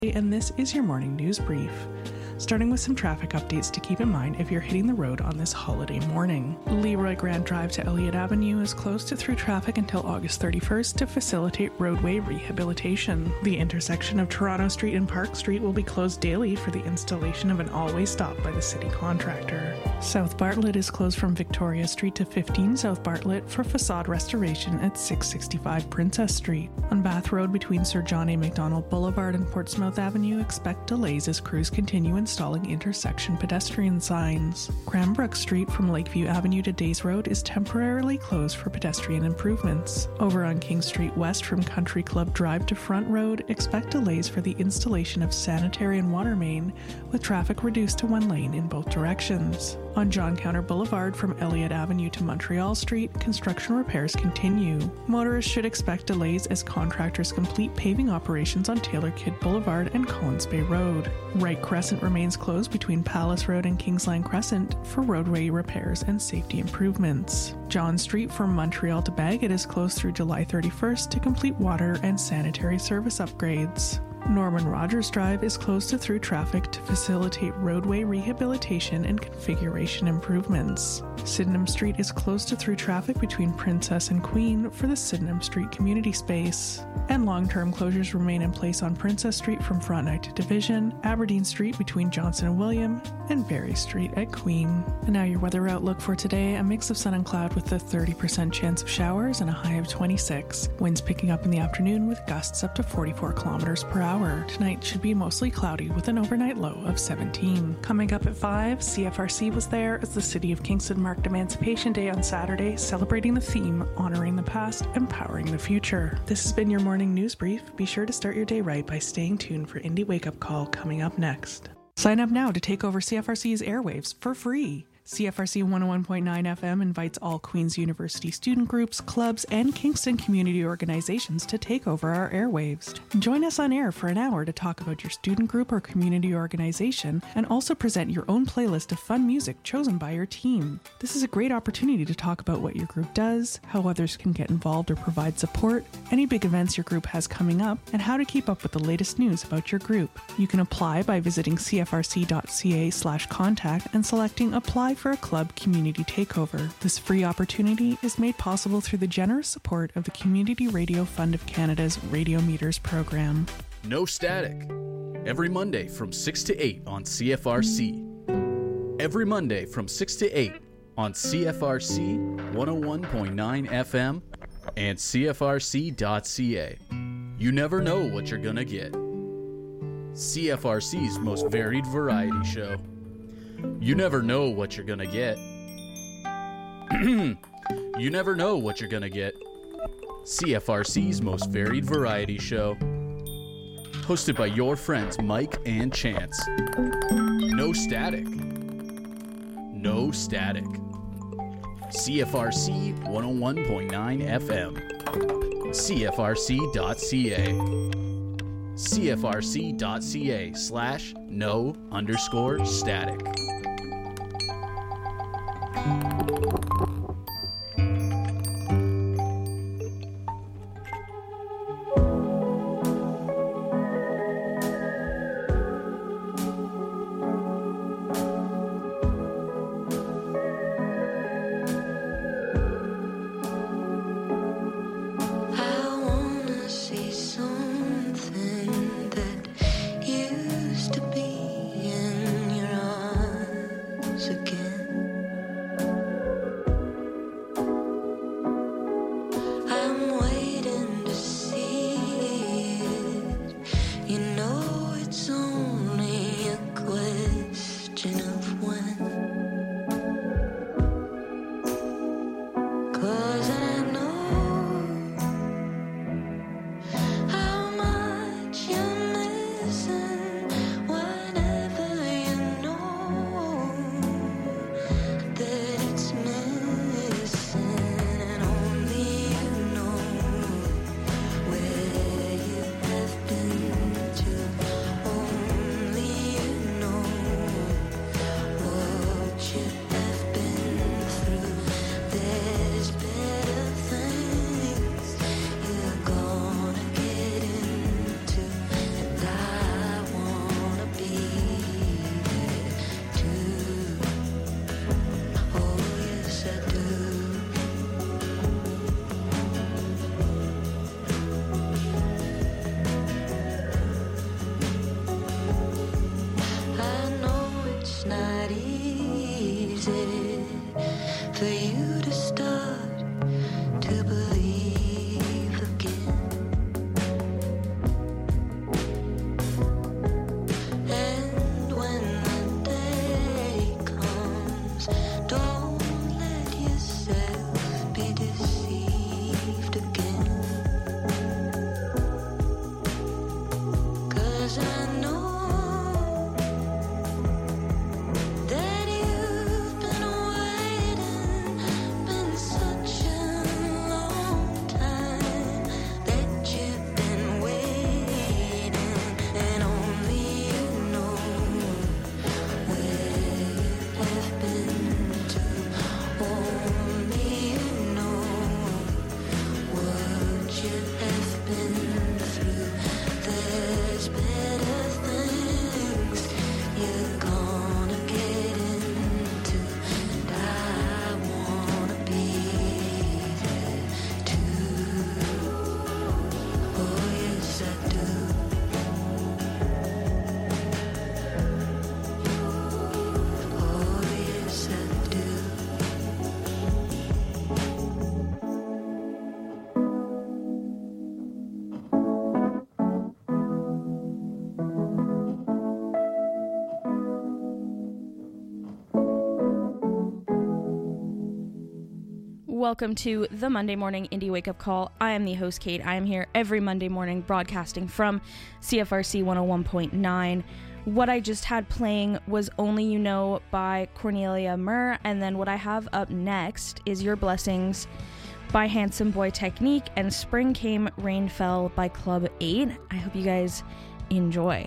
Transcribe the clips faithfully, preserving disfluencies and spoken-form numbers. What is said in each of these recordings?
And this is your morning news brief. Starting with some traffic updates to keep in mind if you're hitting the road on this holiday morning. Leroy Grant Drive to Elliott Avenue is closed to through traffic until August thirty-first to facilitate roadway rehabilitation. The intersection of Toronto Street and Park Street will be closed daily for the installation of an all-way stop by the city contractor. South Bartlett is closed from Victoria Street to fifteen South Bartlett for facade restoration at six sixty-five Princess Street. On Bath Road between Sir John A. Macdonald Boulevard and Portsmouth Avenue, expect delays as crews continue installing intersection pedestrian signs. Cranbrook Street from Lakeview Avenue to Days Road is temporarily closed for pedestrian improvements. Over on King Street West from Country Club Drive to Front Road, expect delays for the installation of sanitary and water main, with traffic reduced to one lane in both directions. On John Counter Boulevard from Elliott Avenue to Montreal Street, construction repairs continue. Motorists should expect delays as contractors complete paving operations on Taylor Kidd Boulevard and Collins Bay Road. Wright Crescent remains closed between Palace Road and Kingsline Crescent for roadway repairs and safety improvements. John Street from Montreal to Bagot is closed through July thirty-first to complete water and sanitary service upgrades. Norman Rogers Drive is closed to through traffic to facilitate roadway rehabilitation and configuration improvements. Sydenham Street is closed to through traffic between Princess and Queen for the Sydenham Street community space. And long-term closures remain in place on Princess Street from Frontenac to Division, Aberdeen Street between Johnson and William, and Barry Street at Queen. And now your weather outlook for today: a mix of sun and cloud with a thirty percent chance of showers and a high of twenty-six. Winds picking up in the afternoon with gusts up to forty-four kilometers per hour. Tonight should be mostly cloudy with an overnight low of seventeen. Coming up at five, C F R C was there as the City of Kingston marked Emancipation Day on Saturday, celebrating the theme Honoring the Past, Empowering the Future. This has been your morning news brief. Be sure to start your day right by staying tuned for Indie Wake Up Call coming up next. Sign up now to take over C F R C's airwaves for free. C F R C one oh one point nine F M invites all Queen's University student groups, clubs, and Kingston community organizations to take over our airwaves. Join us on air for an hour to talk about your student group or community organization and also present your own playlist of fun music chosen by your team. This is a great opportunity to talk about what your group does, how others can get involved or provide support, any big events your group has coming up, and how to keep up with the latest news about your group. You can apply by visiting cfrc.ca slash contact and selecting Apply for a Club Community Takeover. This free opportunity is made possible through the generous support of the Community Radio Fund of Canada's Radio Meters program. No Static. Every Monday from six to eight on C F R C. Every Monday from six to eight on C F R C one oh one point nine F M and C F R C dot C A. You never know what you're gonna get. C F R C's most varied variety show. You never know what you're gonna get. You never know what you're gonna get. C F R C's most varied variety show. Hosted by your friends Mike and Chance. No Static. No Static. C F R C one oh one point nine F M. C F R C dot C A. C F R C dot C A slash no underscore static. Gonna get into, and I Welcome to the Monday Morning Indie Wake Up Call. I am the host, Kate. I am here every Monday morning broadcasting from C F R C one oh one point nine. What I just had playing was Only You Know by Cornelia Murr, and then what I have up next is Your Blessings by Handsome Boy Technique and Spring Came, Rain Fell by Club eight. I hope you guys enjoy.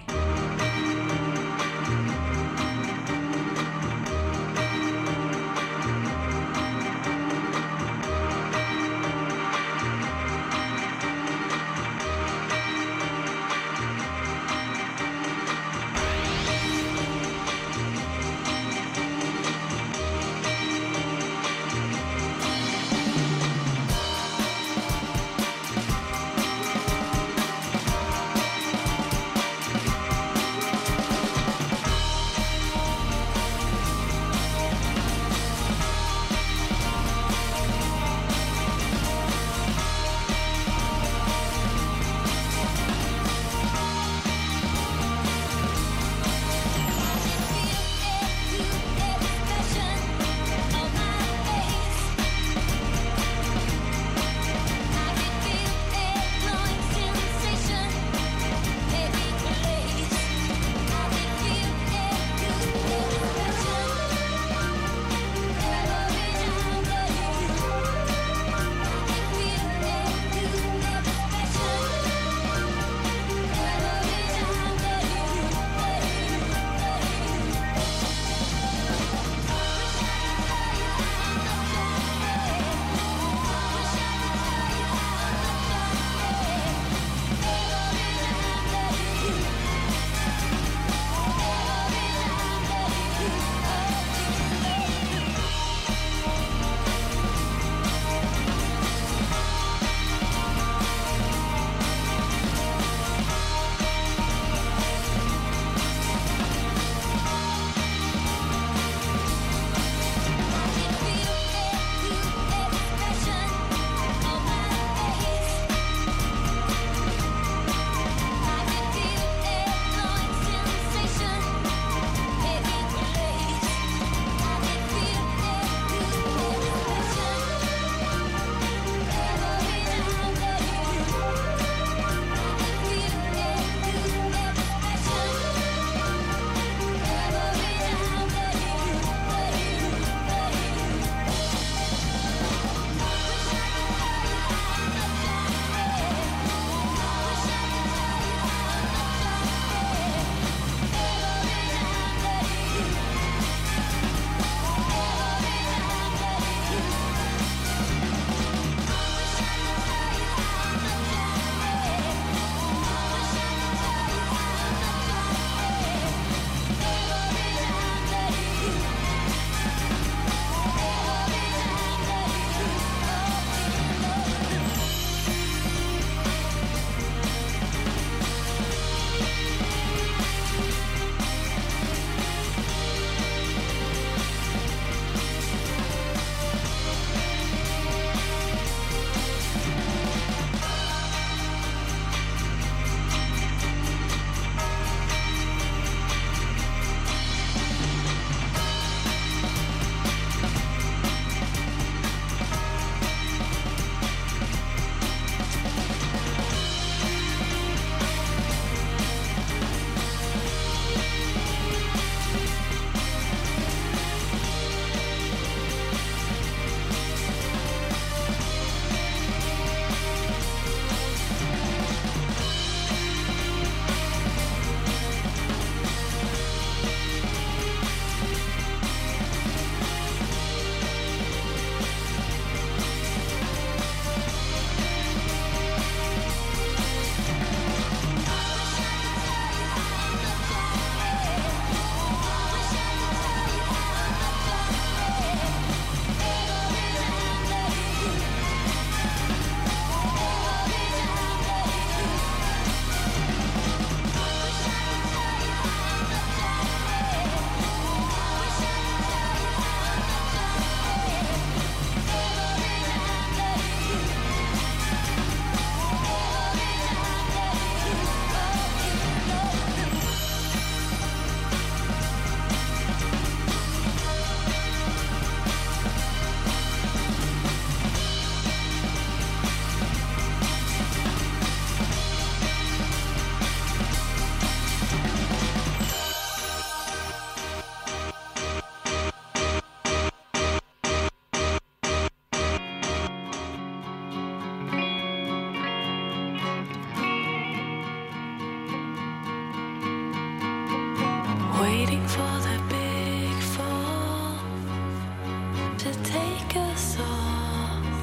for the big fall to take us off.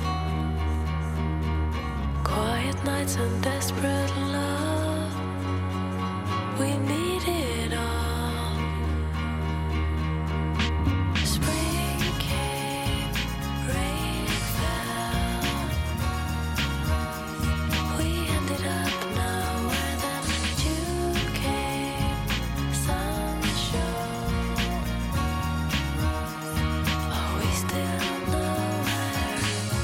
Quiet nights and desperate love, we need it all. Spring came, rain fell. We ended up nowhere, then June came, sun shone. Are we still nowhere?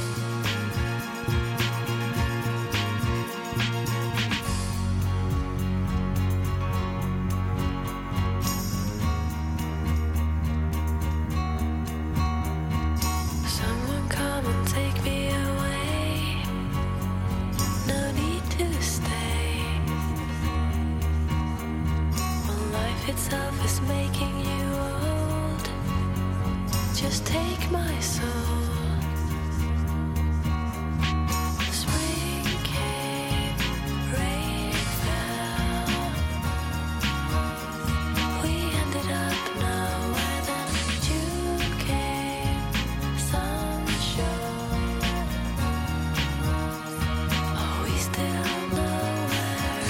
Someone come and take me away. No need to stay. When life itself is making you old, just take my soul. Spring came, rain fell. We ended up nowhere, then June came, sun shone. Are we still nowhere?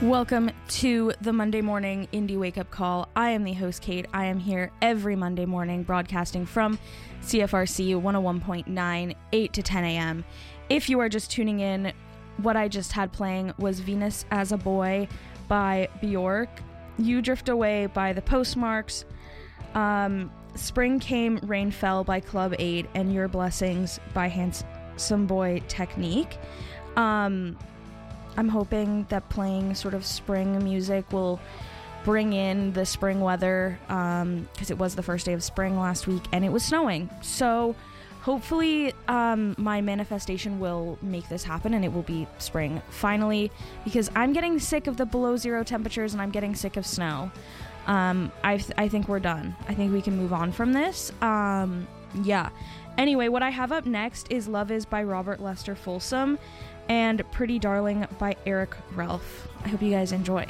Welcome to the Monday Morning Indie Wake Up Call. I am the host, Kate. I am here every Monday morning broadcasting from C F R C one oh one point nine, eight to ten a.m. If you are just tuning in, what I just had playing was Venus as a Boy by Bjork, You Drift Away by The Postmarks, um, Spring Came, Rain Fell by Club eight, and Your Blessings by Handsome Boy Technique. Um... I'm hoping that playing sort of spring music will bring in the spring weather, um, because it was the first day of spring last week and it was snowing. So hopefully um, my manifestation will make this happen and it will be spring finally, because I'm getting sick of the below zero temperatures and I'm getting sick of snow. Um, I, th- I think we're done. I think we can move on from this. Um, yeah. Anyway, what I have up next is Love Is by Robert Lester Folsom and Pretty Darling by Eric Ralph. I hope you guys enjoy.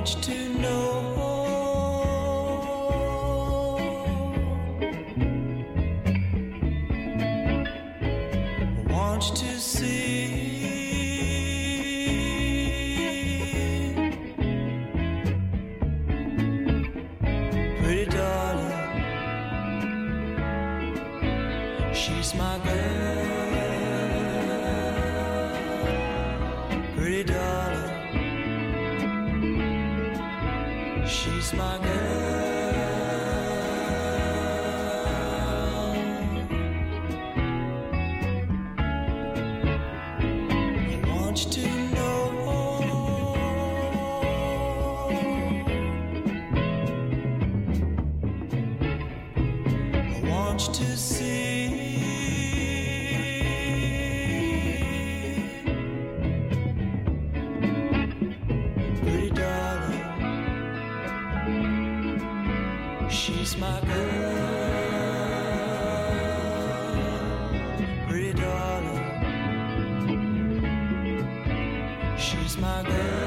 want you to know. I want you to see. Pretty darling, she's my girl. Pretty darling, she's my girl. I want you to know. I want you to see. Pretty darling, she's my girl. Pretty darling, she's my girl.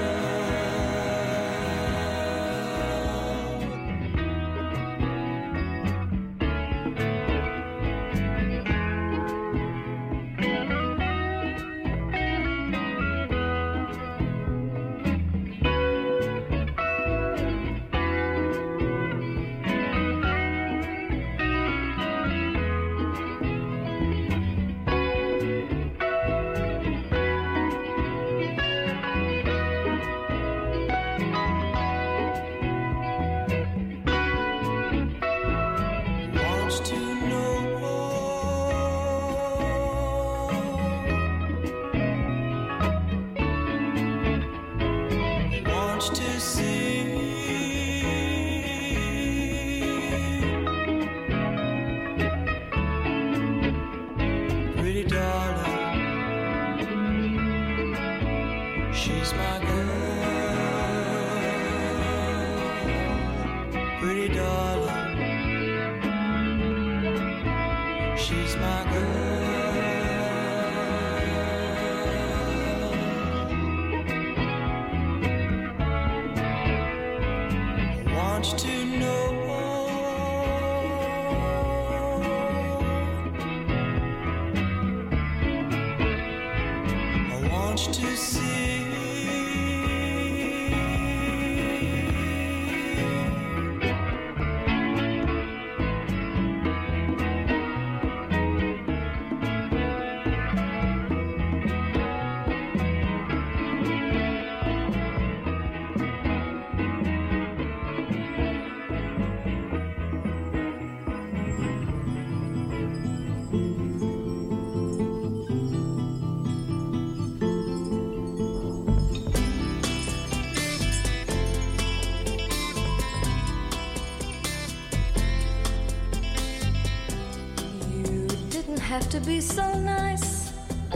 Have to be so nice.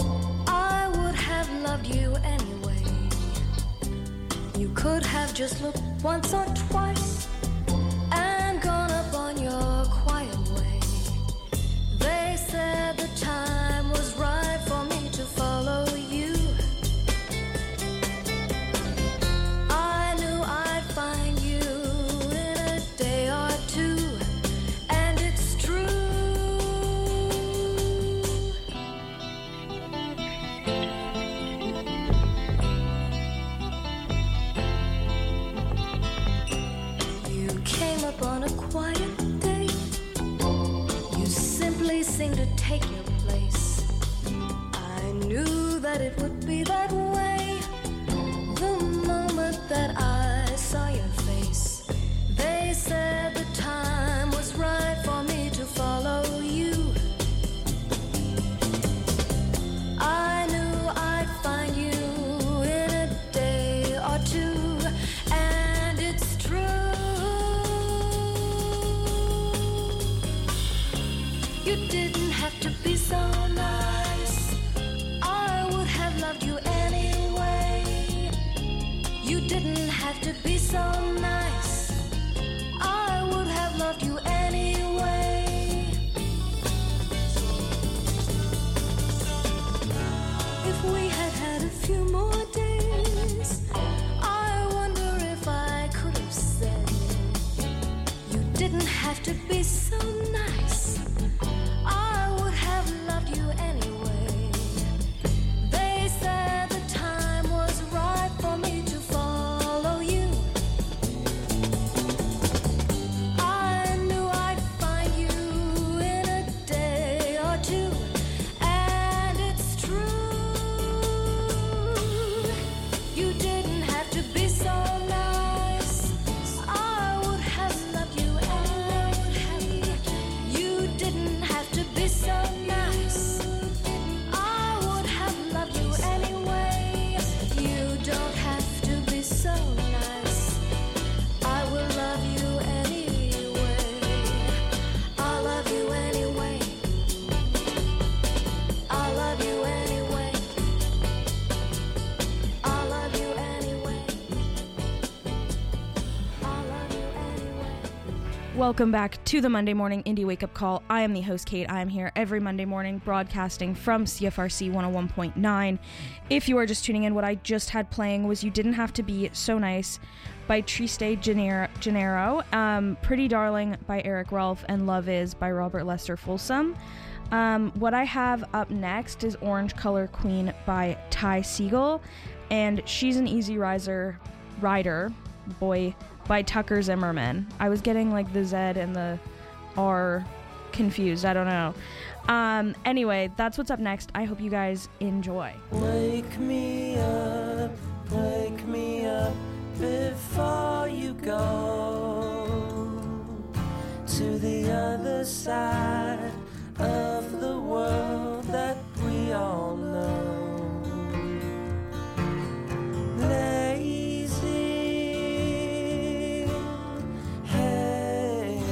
I would have loved you anyway. You could have just looked once or twice and gone up on your quiet way. They said the time was right for me to follow you. I knew I'd find you in a day or two, and it's true. On a quiet day, you simply seemed to take your place. I knew that it would be that way the moment that I saw your face. They said the time was right for me to follow you. I knew I'd find you in a day or two, and it's true. You didn't have to be so nice. I would have loved you anyway. You didn't have to be so nice. I would have loved you anyway. If we had had a few more days, I wonder if I have to be so nice. I would have loved you anyway. They said the time was right for me to follow you. I knew I'd find you in a day or two, and it's true. You didn't have to be so nice. I would have loved you anyway. You didn't have to be so nice. I would have loved you anyway. You don't have to be so nice. I will love you anyway. I'll love you anyway. I'll love you anyway. I'll love you anyway. I'll love you anyway. Welcome back to the Monday Morning Indie Wake Up Call. I am the host, Kate. I am here every Monday morning broadcasting from C F R C one oh one point nine. If you are just tuning in, what I just had playing was You Didn't Have to Be So Nice by Triste Gennaro, Gennaro, um, Pretty Darling by Eric Rolfe, and Love Is by Robert Lester Folsom. Um, what I have up next is Orange Color Queen by Ty Segall, and She's an Easy Riser Rider, boy, by Tucker Zimmerman. I was getting like the Z and the R confused. I don't know. Um, anyway, that's what's up next. I hope you guys enjoy. Wake me up, wake me up before you go to the other side of the world that we all know. Lazy, hazy,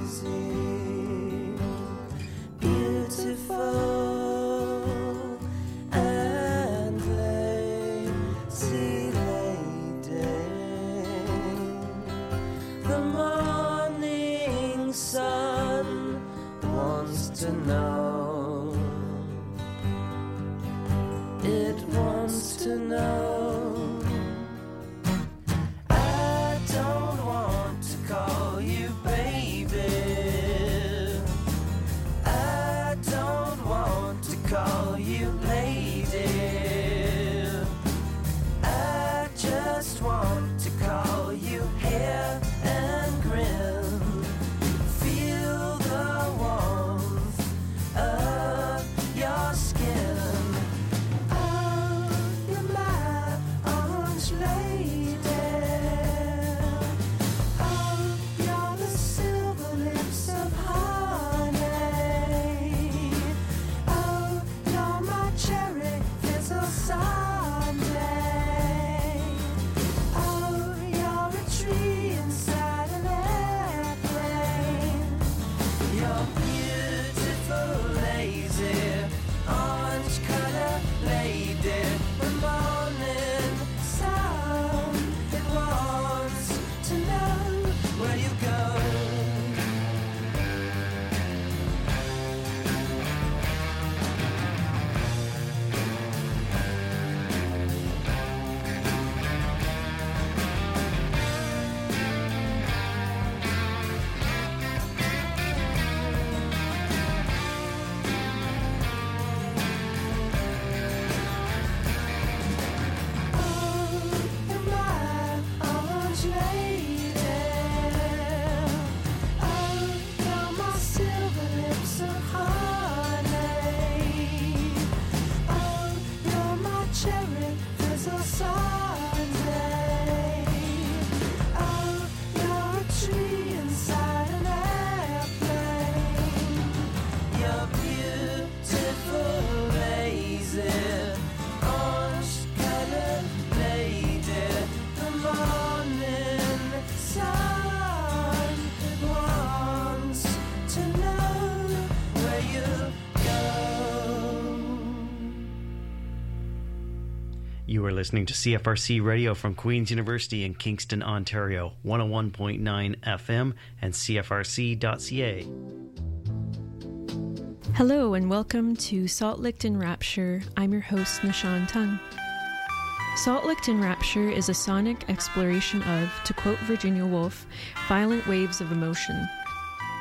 beautiful and lazy lady. The morning sun wants to know. It wants to know. I don't want to call you baby. I don't want to call you lady. I just want to call you hair and grin. Feel the warmth of your skin. Oh, you're my orange lady. Oh, you're the silver lips of honey. Oh, you're my cherry fizzle sundae. Oh, you're a tree inside an airplane. You're beautiful, lazy, orange color lady. The morning sun, it wants to know where you go. Oh, you're my orange lady. Oh, you're my silver lips of honey. Oh, you're my cherry fizzle sundae. Oh, you're a tree inside an airplane. You're beautiful, lazy, orange colored lady. The morning sun wants to know where you go. You are listening to C F R C Radio from Queen's University in Kingston, Ontario, one oh one point nine F M and C F R C dot C A. Hello and welcome to Salt Licked in Rapture. I'm your host, Nishan Tung. Salt Licked in Rapture is a sonic exploration of, to quote Virginia Woolf, violent waves of emotion.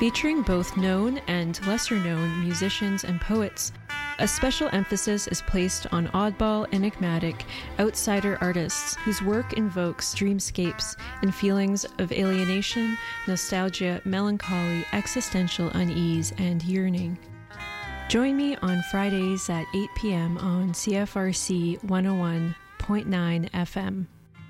Featuring both known and lesser-known musicians and poets, a special emphasis is placed on oddball, enigmatic, outsider artists whose work invokes dreamscapes and feelings of alienation, nostalgia, melancholy, existential unease, and yearning. Join me on Fridays at eight p.m. on C F R C one oh one point nine F M.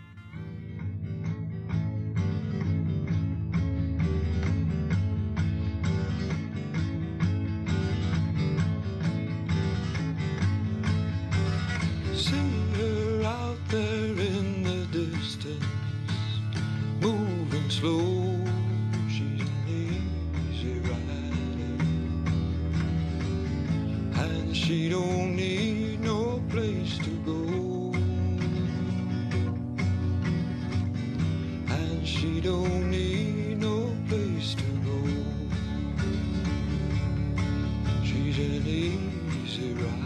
Slow, she's an easy rider, and she don't need no place to go, and she don't need no place to go. She's an easy rider.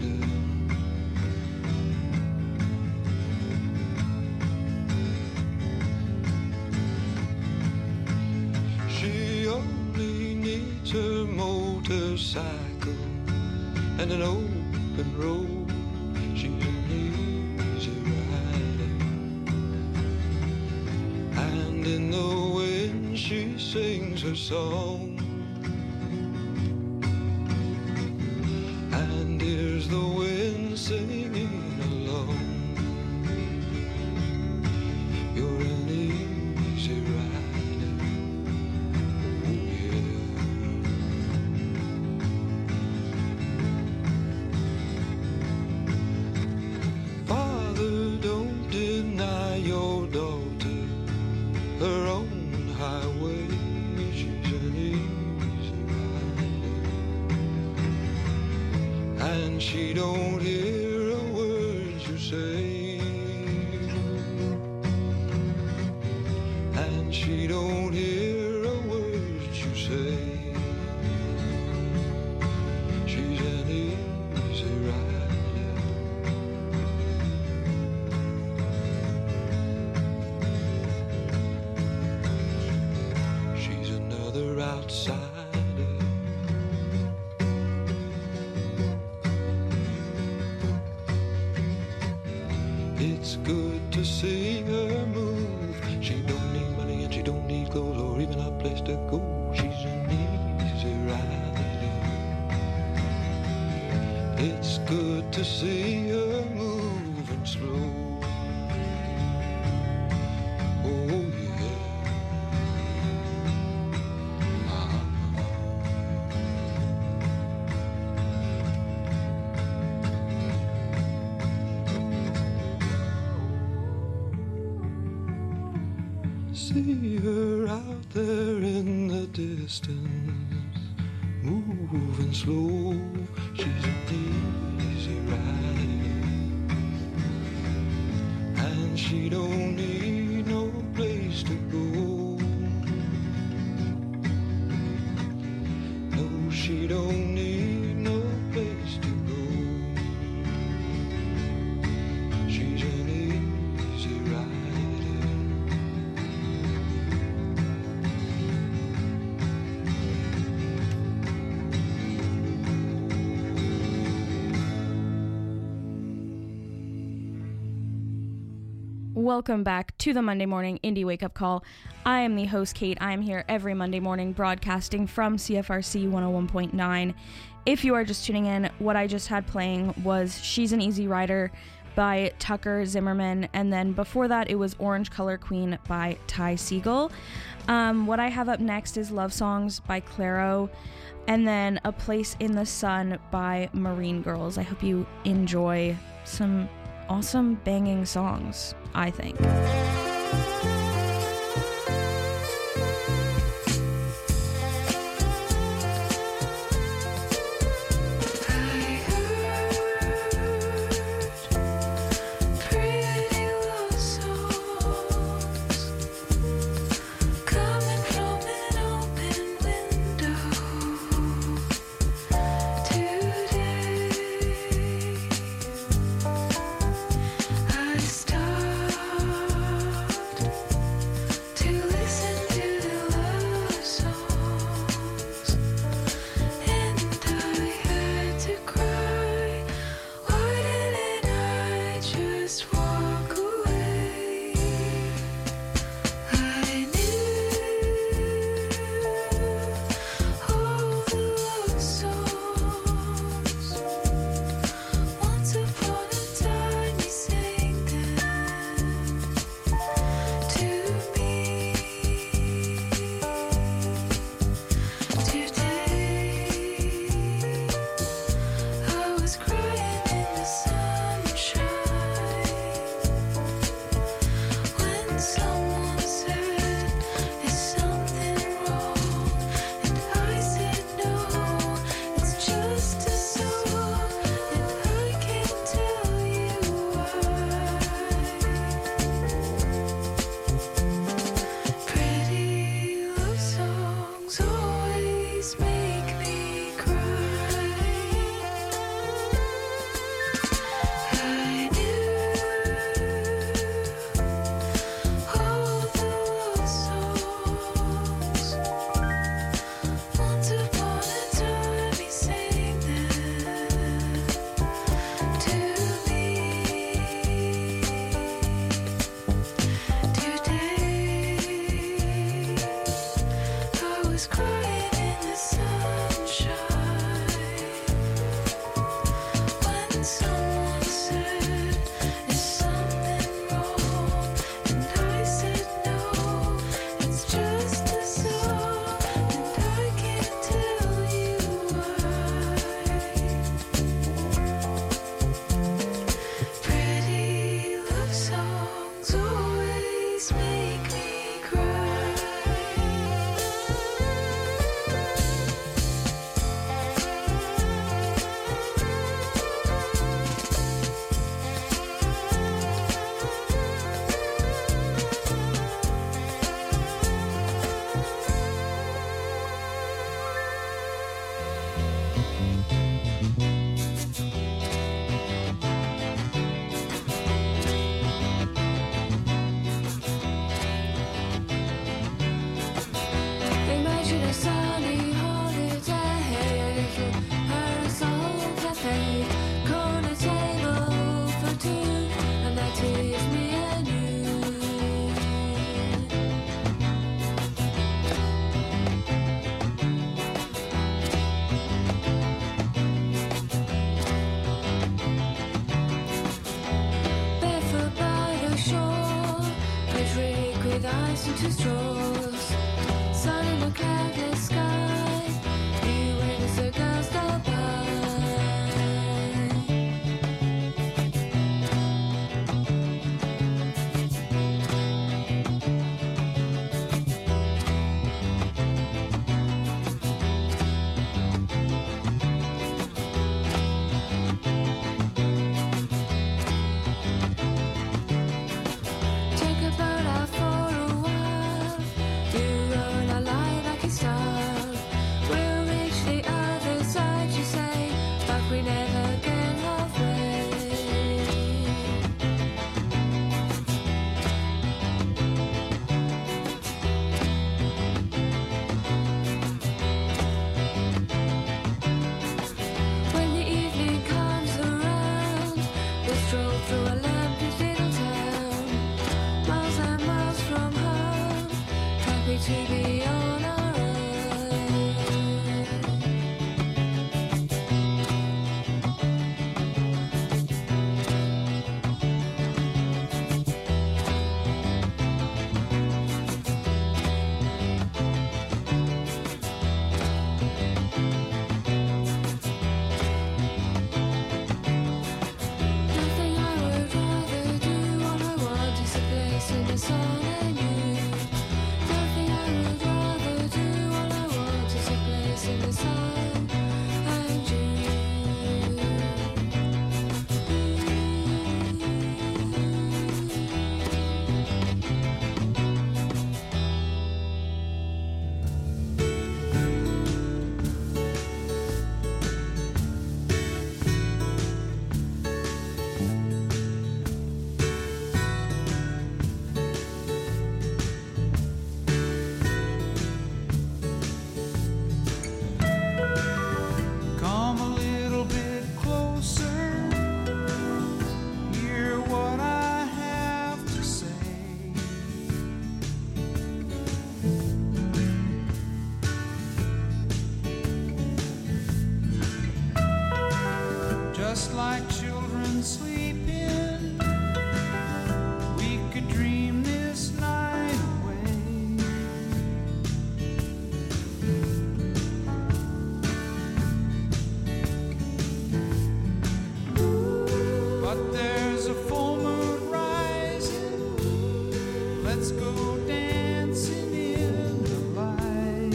Her motorcycle and an open road. She's an easy rider, and in the wind she sings her song, and here's the wind singing along. You're an easy rider. She don't hear a word you say, and she don't hear a word you say. She's an easy rider. She's another outsider. It's good to see her move. She don't need money and she don't need clothes or even a place to go. She's an easy rider. It's good to see her moving slow. Oh yeah. Uh-huh. See her out there in the distance, moving slow. She's an easy rider, and she don't need no place to go. No, she don't need no place to go. She's an easy rider. Welcome back to the Monday Morning Indie Wake Up Call. I am the host, Kate. I am here every Monday morning broadcasting from C F R C one oh one point nine. If you are just tuning in, what I just had playing was She's an Easy Rider by Tucker Zimmerman, and then before that it was Orange Color Queen by Ty Segall. Um, what I have up next is Love Songs by Clairo, and then A Place in the Sun by Marine Girls. I hope you enjoy some awesome banging songs, I think. I start ice into straws. Sun in a cloudless sky. You wait as the girls go by. Take a boat out for a while. You row and I lie like a star. We'll reach the other side, you say, but we never get halfway. When the evening comes around, we stroll through a lamp-lit little town. Miles and miles from home, happy to be on our own. Nothing I would rather do. All I want is a place in the sun and you. Nothing I would rather do. All I want is a place in the sun and you. Come a little bit closer. Hear what I have to say. Just like children sleeping, we could dream this night away. But there's a full moon rising. Let's go dancing in the light.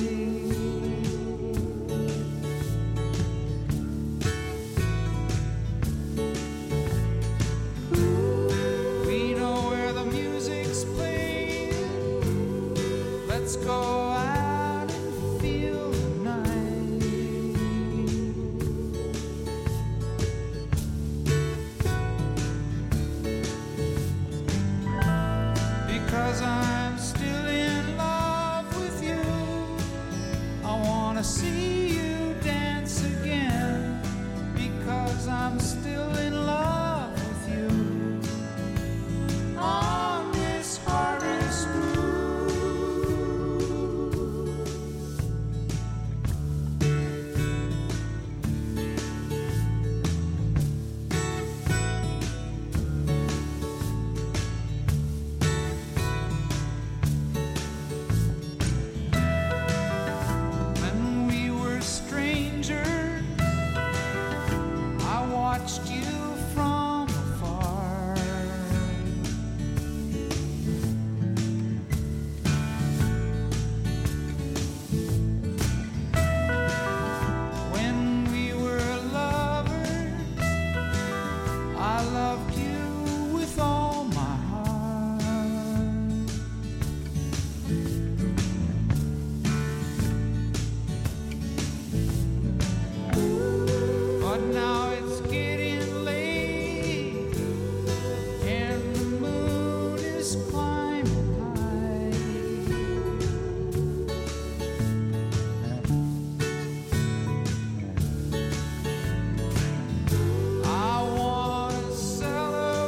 We know where the music's playing. Let's go out and feel the night. Because I'm still in love with you. I wanna see you dance again. Because I'm still in love with you. On this harvest moon. When we were strangers, I watched you from afar. When we were lovers, I loved you with all my heart. But now it's getting late, and the moon is climbing high. I wanna celebrate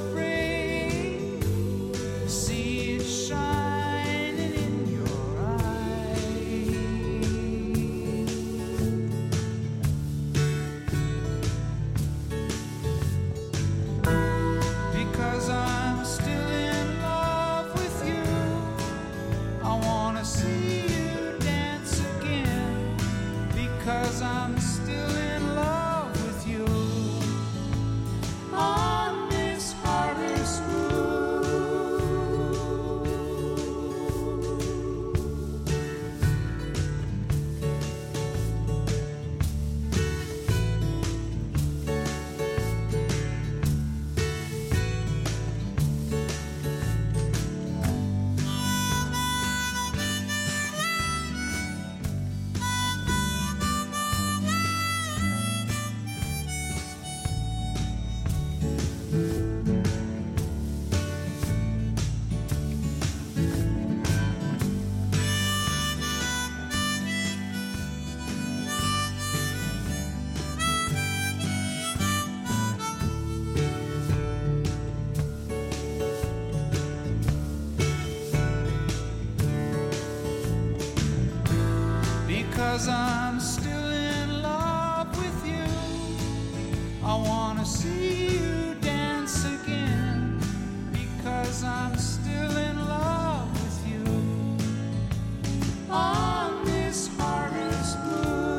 Because I'm still in love with you. I wanna see you dance again. Because I'm still in love with you. On this harvest moon.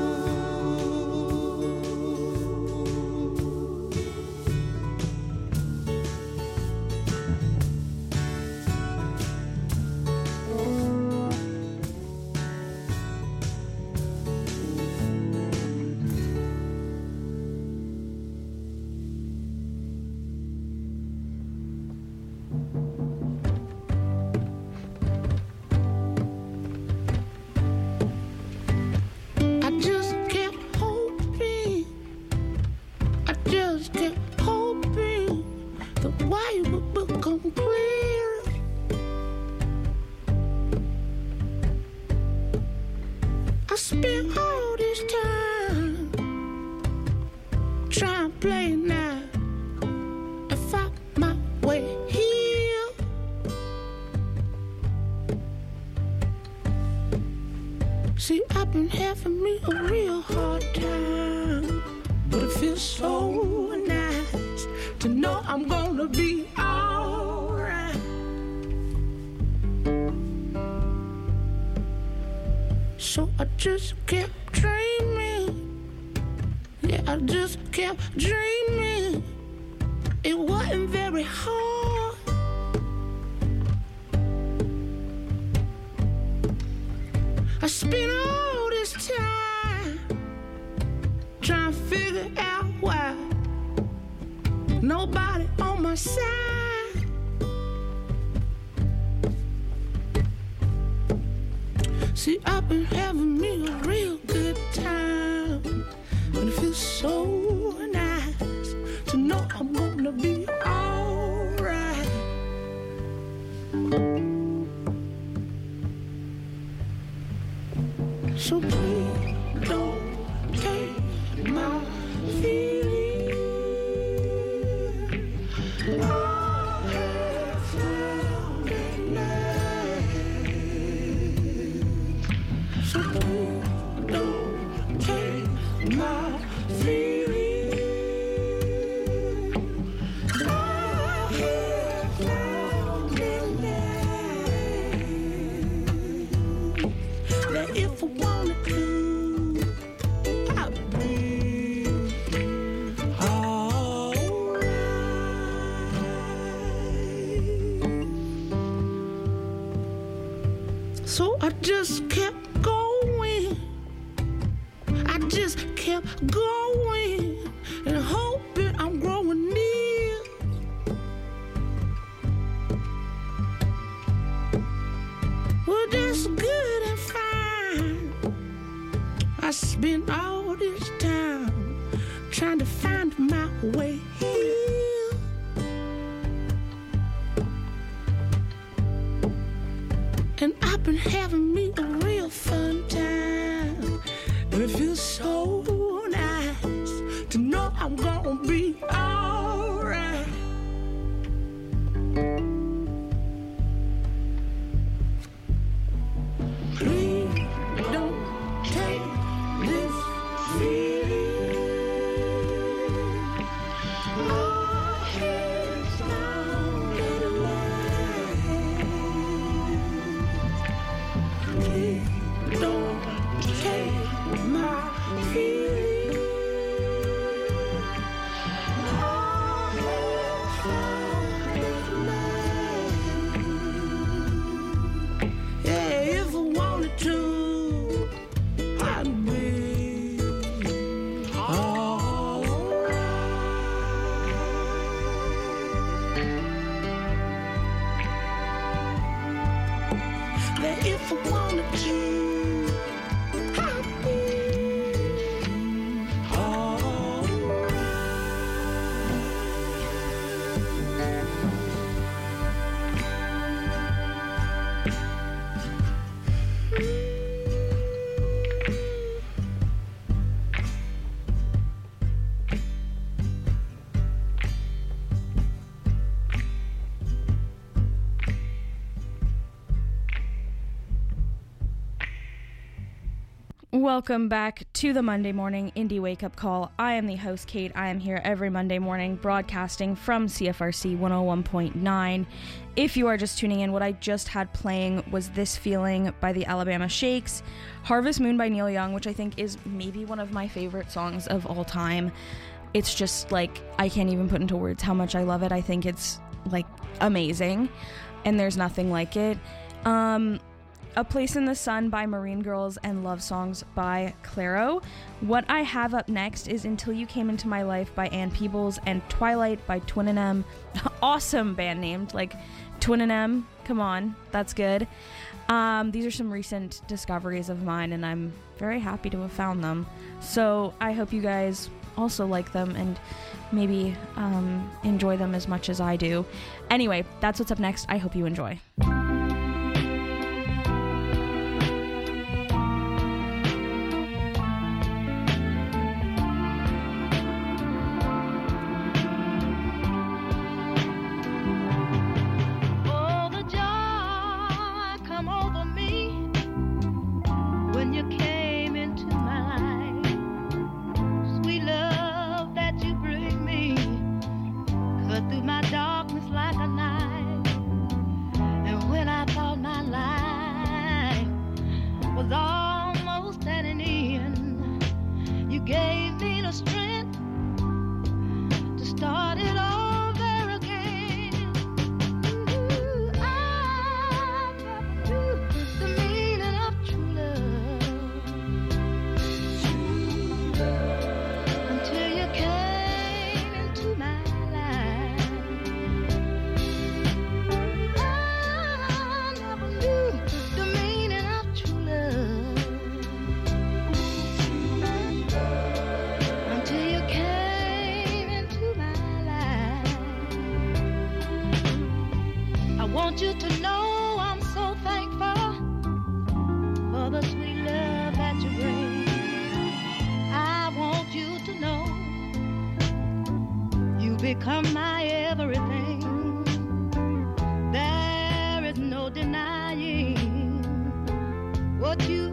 See, I've been having me a real hard time, but it feels so nice to know I'm gonna be alright. So I just kept dreaming, yeah, I just kept dreaming. It wasn't very hard. I spent all this time trying to figure out why nobody on my side. See, I've been having me a real good time, and it feels so nice to know I'm gonna be alright. So please don't take my feelings. I have found it now. So please don't take my feelings. I have found it now. That if I wanted to, I'd be alright. So I just kept going. I just kept going and hoping I'm growing near. Well, that's good and fine. I spent all this time trying to find my way here. And I've been having me a real fun time, and it feels so nice to know I'm gonna be alright. Please don't take this feeling. I Welcome back to the Monday Morning Indie Wake Up Call. I am the host, Kate. I am here every Monday morning broadcasting from C F R C one oh one point nine. If you are just tuning in, what I just had playing was This Feeling by the Alabama Shakes, Harvest Moon by Neil Young, which I think is maybe one of my favorite songs of all time. It's just like, I can't even put into words how much I love it. I think it's like amazing, and there's nothing like it. Um... A Place in the Sun by Marine Girls and Love Songs by Clairo. What I have up next is Until You Came Into My Life by Ann Peebles and Twilight by Twin and M. Awesome band named, like Twin and M. Come on, that's good. Um, these are some recent discoveries of mine, and I'm very happy to have found them. So I hope you guys also like them and maybe um, enjoy them as much as I do. Anyway, that's what's up next. I hope you enjoy. Become my everything. There is no denying what you